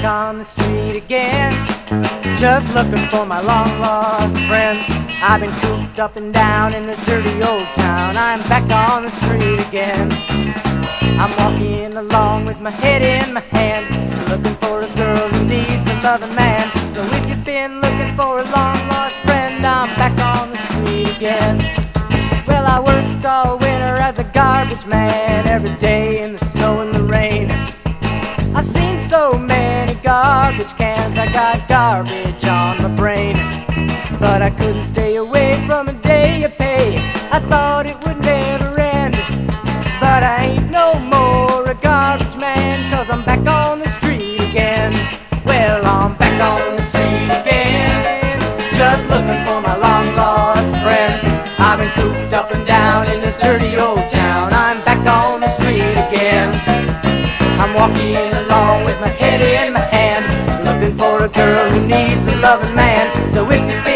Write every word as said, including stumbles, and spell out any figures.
on the street again, just looking for my long lost friends. I've been cooped up and down in this dirty old town. I'm back on the street again. I'm walking along with my head in my hand, looking for a girl who needs a loving man. So if you've been looking for a long lost friend, I'm back on the street again. Well, I worked all winter as a garbage man, every day in the snow and the rain. I've seen so many garbage cans, I got garbage on my brain. But I couldn't stay away from a day of pay, I thought it would never end. But I ain't no more a garbage man, 'cause I'm back on the street again. Well, I'm back on the street again, just looking for my long lost friends. I've been cooped up and down in this dirty old town. I'm back on the street again. I'm walking along with my head in my hand, looking for a girl who needs a loving man. So if you've been